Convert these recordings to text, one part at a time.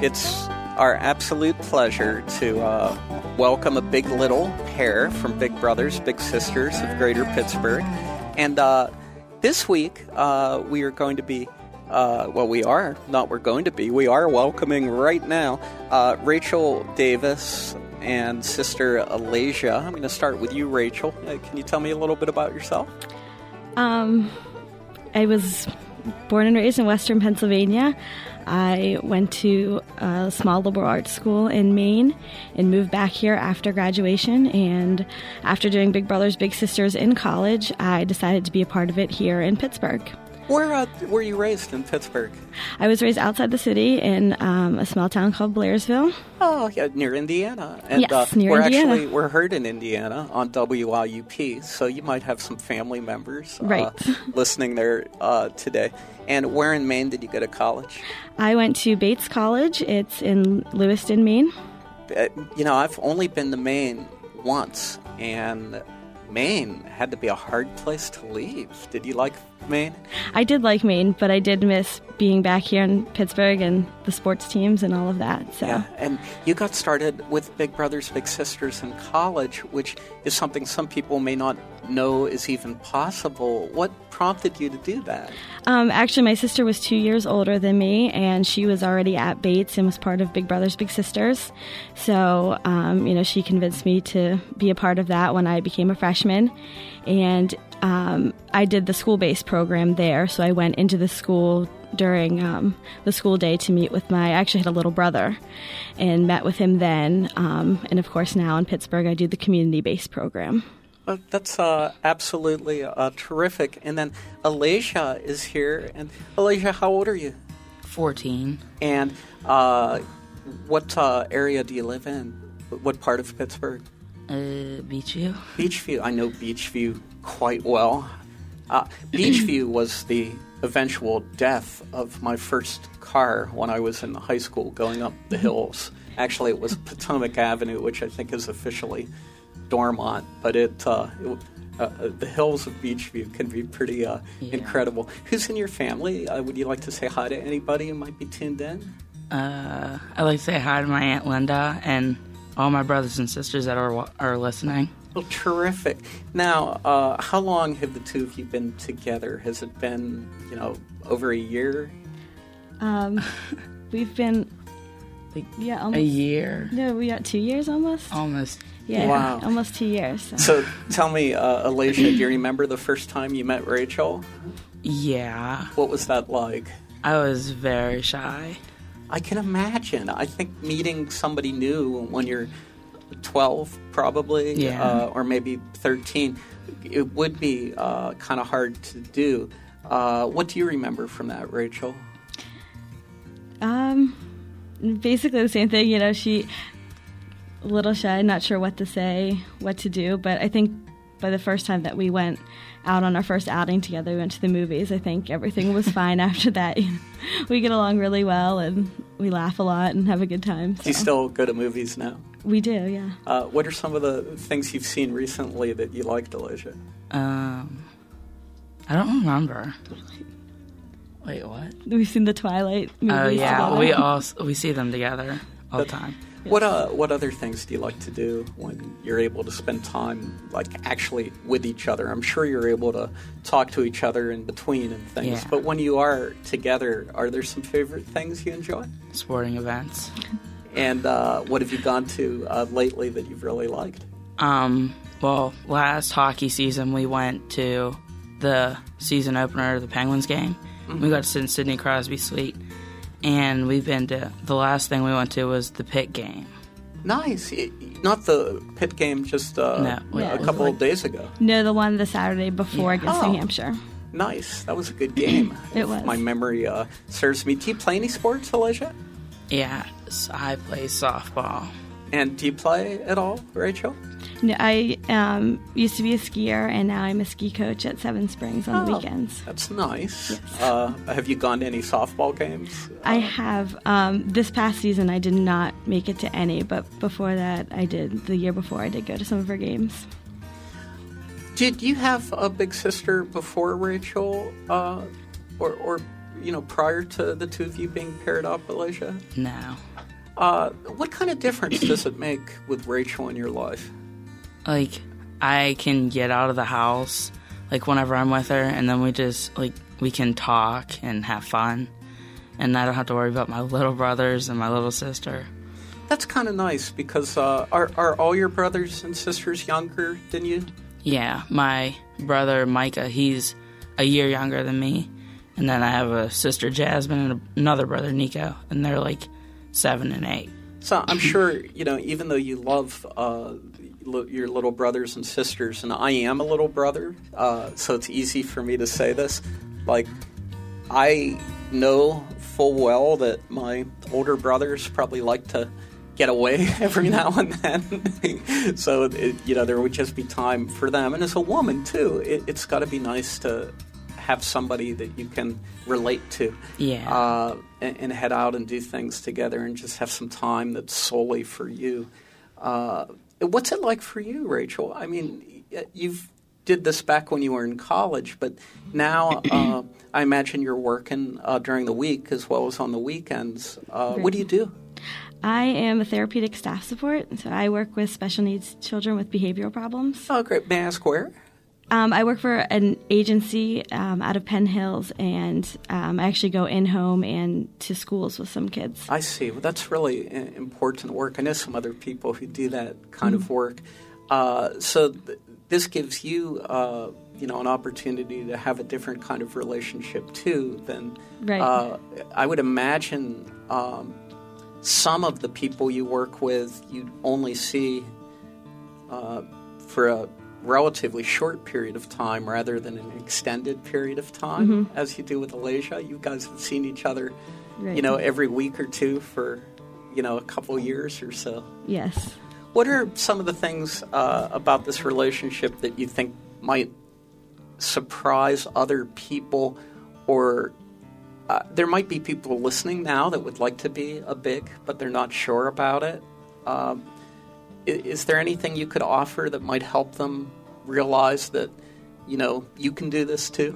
It's our absolute pleasure to welcome a big little pair from Big Brothers Big Sisters of Greater Pittsburgh. And this week we are going to be, we are welcoming right now Rachel Davis and sister Alasia. I'm going to start with you, Rachel. Can you tell me a little bit about yourself? I was born and raised in Western Pennsylvania. I went to a small liberal arts school in Maine and moved back here after graduation. And after doing Big Brothers Big Sisters in college, I decided to be a part of it here in Pittsburgh. Where were you raised in Pittsburgh? I was raised outside the city in a small town called Blairsville. Oh, yeah, near Indiana. And, yes, near Indiana. We're heard in Indiana on WIUP, so you might have some family members listening there today. And where in Maine did you go to college? I went to Bates College. It's in Lewiston, Maine. I've only been to Maine once, and Maine had to be a hard place to leave. Did you like Maine? I did like Maine, but I did miss being back here in Pittsburgh and the sports teams and all of that. So. Yeah, and you got started with Big Brothers Big Sisters in college, which is something some people may not know is even possible. What prompted you to do that? Actually, my sister was 2 years older than me, and she was already at Bates and was part of Big Brothers Big Sisters. So, she convinced me to be a part of that when I became a freshman. And I did the school-based program there, so I went into the school during the school day to meet with I actually had a little brother and met with him then. And, of course, now in Pittsburgh, I do the community-based program. That's absolutely terrific. And then Alasia is here. And Alasia, how old are you? 14. And what area do you live in? What part of Pittsburgh? Beechview. Beechview. I know Beechview quite well. Beechview was the eventual death of my first car when I was in high school going up the hills. Actually, it was Potomac Avenue, which I think is officially Dormont, but the hills of Beechview can be pretty incredible. Who's in your family? Would you like to say hi to anybody who might be tuned in? I'd like to say hi to my Aunt Linda and all my brothers and sisters that are listening. Well, terrific. Now, how long have the two of you been together? Has it been, over a year? We've been, almost a year. No, we got 2 years almost. Almost. Yeah, wow. Almost 2 years. So tell me, Alasia, do you remember the first time you met Rachel? Yeah. What was that like? I was very shy. I can imagine. I think meeting somebody new when you're 12 probably, or maybe 13, it would be kind of hard to do. What do you remember from that, Rachel? Basically the same thing. She a little shy, not sure what to say, what to do, but I think by the first time that we went out on our first outing together, we went to the movies, I think everything was fine after that. We get along really well, and we laugh a lot and have a good time. So. Do you still go to movies now? We do, yeah. What are some of the things you've seen recently that you liked, Alasia? I don't remember. Wait, what? We've seen the Twilight movies. Oh, yeah. Together. We see them together all the time. What other things do you like to do when you're able to spend time, actually with each other? I'm sure you're able to talk to each other in between and things, but when you are together, are there some favorite things you enjoy? Sporting events. And what have you gone to lately that you've really liked? Last hockey season we went to the season opener of the Penguins game. Mm-hmm. We got to sit in Sidney Crosby Suite. And we've been to, the last thing we went to was the Pitt game. Nice. Not the Pitt game just a couple of days ago. No, the one the Saturday before against New Hampshire. Nice. That was a good game. It was. My memory serves me. Do you play any sports, Alasia? Yeah, I play softball. And do you play at all, Rachel? No, I used to be a skier, and now I'm a ski coach at Seven Springs on the weekends. That's nice. Yes. Have you gone to any softball games? I have. This past season, I did not make it to any, but before that, I did. The year before, I did go to some of her games. Did you have a big sister before Rachel? Or prior to the two of you being paired up, Alicia? No. What kind of difference does it make with Rachel in your life? Like, I can get out of the house, like, whenever I'm with her, and then we just, like, we can talk and have fun. And I don't have to worry about my little brothers and my little sister. That's kind of nice, because are all your brothers and sisters younger than you? Yeah, my brother Micah, he's a year younger than me. And then I have a sister Jasmine and another brother Nico, and they're like 7 and 8. So I'm sure, even though you love your little brothers and sisters, and I am a little brother, so it's easy for me to say this, like, I know full well that my older brothers probably like to get away every now and then. So, there would just be time for them. And as a woman, too, it's got to be nice to have somebody that you can relate to. Yeah. And head out and do things together and just have some time that's solely for you. What's it like for you, Rachel? I mean, you've did this back when you were in college, but now I imagine you're working during the week as well as on the weekends. Right. What do you do? I am a therapeutic staff support, so I work with special needs children with behavioral problems. Oh, great. May I ask where? I work for an agency out of Penn Hills, and I actually go in-home and to schools with some kids. I see. Well, that's really important work. I know some other people who do that kind of work. So this gives you, an opportunity to have a different kind of relationship, too, than right. I would imagine some of the people you work with you only see for a relatively short period of time rather than an extended period of time, as you do with Alicia. You guys have seen each other, right. Every week or two for, a couple years or so. Yes. What are some of the things about this relationship that you think might surprise other people, or there might be people listening now that would like to be a big, but they're not sure about it? Is there anything you could offer that might help them realize that, you can do this too?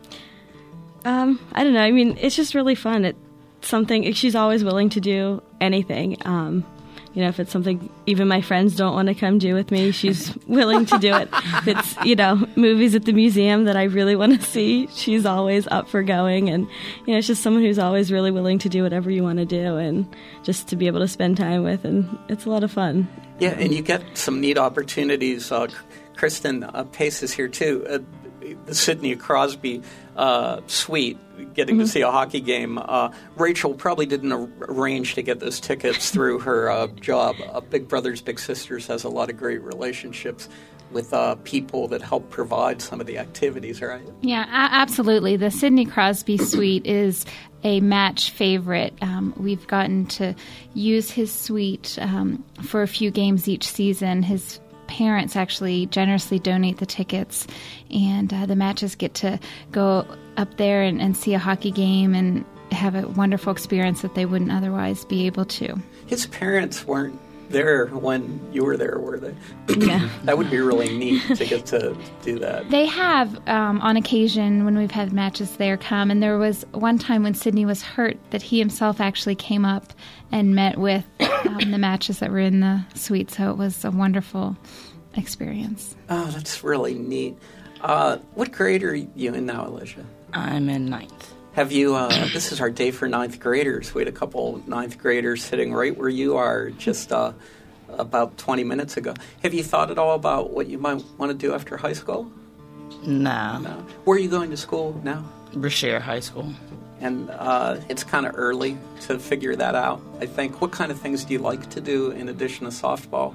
I don't know. I mean, it's just really fun. It's something, she's always willing to do anything. If it's something even my friends don't want to come do with me, she's willing to do it. If it's, movies at the museum that I really want to see, she's always up for going. And, it's just someone who's always really willing to do whatever you want to do and just to be able to spend time with. And it's a lot of fun. Yeah, and you get some neat opportunities. Kristen Pace is here, too. The Sidney Crosby suite, getting to see a hockey game. Rachel probably didn't arrange to get those tickets through her job. Big Brothers Big Sisters has a lot of great relationships with people that help provide some of the activities, right? Yeah, absolutely. The Sidney Crosby suite is a match favorite. We've gotten to use his suite for a few games each season. His parents actually generously donate the tickets, and the matches get to go up there and see a hockey game and have a wonderful experience that they wouldn't otherwise be able to. His parents weren't there when you were there, were they? Yeah. That would be really neat to get to do that. They have, on occasion, when we've had matches there, come. And there was one time when Sidney was hurt that he himself actually came up and met with the matches that were in the suite. So it was a wonderful experience. Oh, that's really neat. What grade are you in now, Alicia? I'm in 9th. Have you, this is our day for 9th graders. We had a couple 9th graders sitting right where you are just about 20 minutes ago. Have you thought at all about what you might want to do after high school? No. Where are you going to school now? Brashear High School. And it's kind of early to figure that out, I think. What kind of things do you like to do in addition to softball?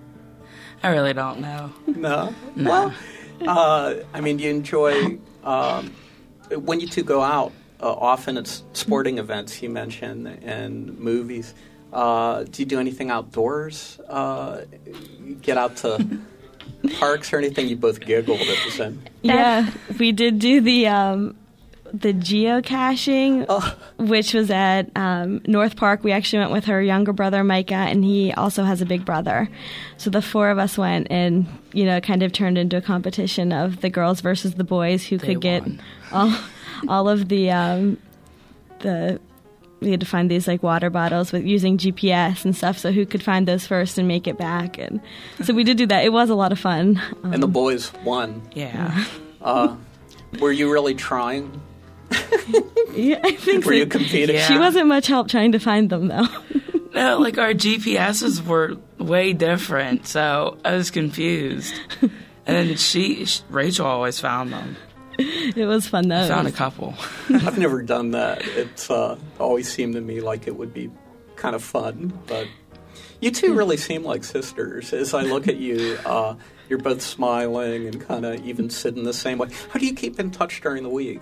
I really don't know. No? No. Well, you enjoy... when you two go out, often it's sporting events, you mentioned, and movies. Do you do anything outdoors? Get out to parks or anything? You both giggled at the same. Yeah, we did do the geocaching, which was at North Park. We actually went with her younger brother, Micah, and he also has a big brother. So the four of us went, and it kind of turned into a competition of the girls versus the boys who could get all of the we had to find these like water bottles with using GPS and stuff, so who could find those first and make it back. And so we did do that. It was a lot of fun. And the boys won. Yeah. Were you really trying? Yeah, I think Were you competing? Yeah. She wasn't much help trying to find them, though. No, like our GPSs were way different, so I was confused. And then Rachel always found them. It was fun, though. I found a couple. I've never done that. It's always seemed to me like it would be kind of fun. But you two really seem like sisters. As I look at you, you're both smiling and kind of even sitting the same way. How do you keep in touch during the week?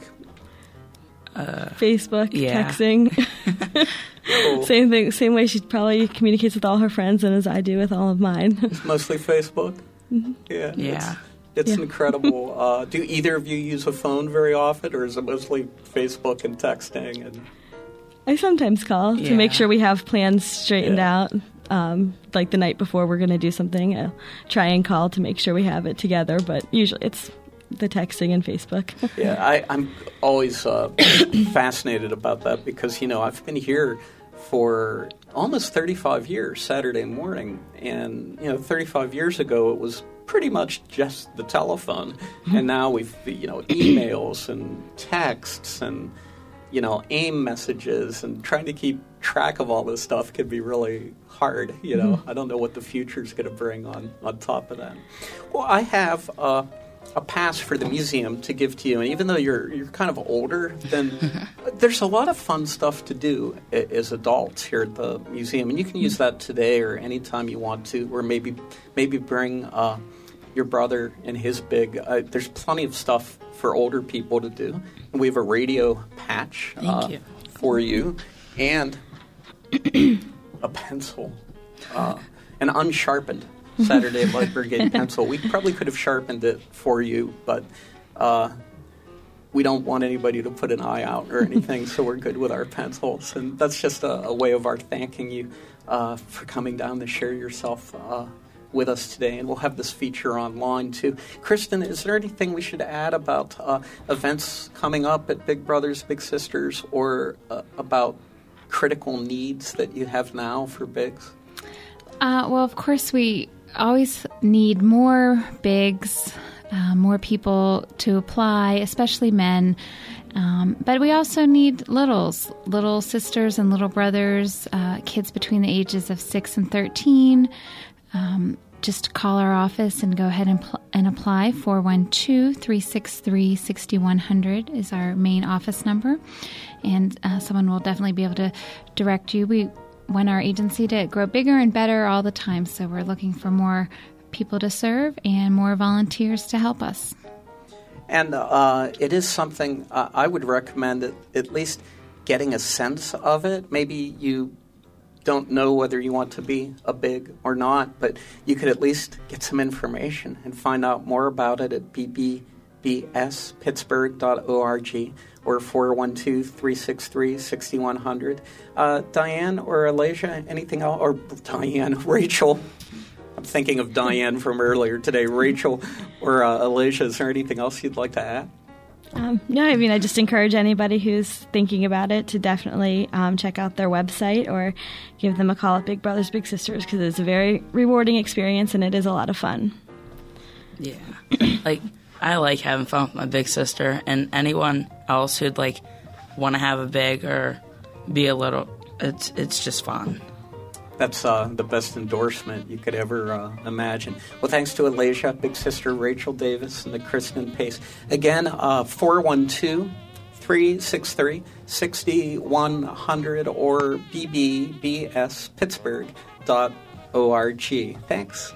Facebook, yeah. texting. Cool. Same thing. Same way she probably communicates with all her friends and as I do with all of mine. Mostly Facebook? Yeah. Yeah. It's Yeah. incredible. Do either of you use a phone very often, or is it mostly Facebook and texting? And I sometimes call to make Yeah. sure we have plans straightened Yeah. out. Like the night before we're going to do something, I'll try and call to make sure we have it together. But usually it's the texting and Facebook. yeah, I'm always fascinated about that because, I've been here for almost 35 years Saturday morning. And, 35 years ago it was pretty much just the telephone. And now we've, emails and texts and, AIM messages, and trying to keep track of all this stuff can be really hard. I don't know what the future's going to bring on top of that. Well, I have a pass for the museum to give to you, and even though you're kind of older, then there's a lot of fun stuff to do as adults here at the museum, and you can use that today or anytime you want to, or maybe bring your brother and his big. There's plenty of stuff for older people to do. And we have a radio patch Thank you. for you, and a pencil, an unsharpened Saturday Light Brigade pencil. We probably could have sharpened it for you, but we don't want anybody to put an eye out or anything, so we're good with our pencils. And that's just a way of our thanking you for coming down to share yourself with us today. And we'll have this feature online, too. Kristen, is there anything we should add about events coming up at Big Brothers Big Sisters, or about critical needs that you have now for Bigs? Well, of course, we always need more bigs, more people to apply, especially men. But we also need littles, little sisters and little brothers, kids between the ages of 6 and 13. Just call our office and go ahead and apply. 412-363-6100 is our main office number. And someone will definitely be able to direct you. We want our agency to grow bigger and better all the time, so we're looking for more people to serve and more volunteers to help us. And it is something I would recommend, at least getting a sense of it. Maybe you don't know whether you want to be a big or not, but you could at least get some information and find out more about it at bbspittsburgh.org or 412-363-6100. Diane or Alicia, anything else? Or Diane, Rachel. I'm thinking of Diane from earlier today. Rachel or Alicia, is there anything else you'd like to add? No, I mean, I just encourage anybody who's thinking about it to definitely check out their website or give them a call at Big Brothers Big Sisters, because it's a very rewarding experience and it is a lot of fun. Yeah. I like having fun with my big sister, and anyone else who'd want to have a big or be a little, it's just fun. That's the best endorsement you could ever imagine. Well, thanks to Alicia, Big Sister Rachel Davis, and the Kristen Pace. Again, 412-363-6100 or bbspittsburgh.org. Thanks.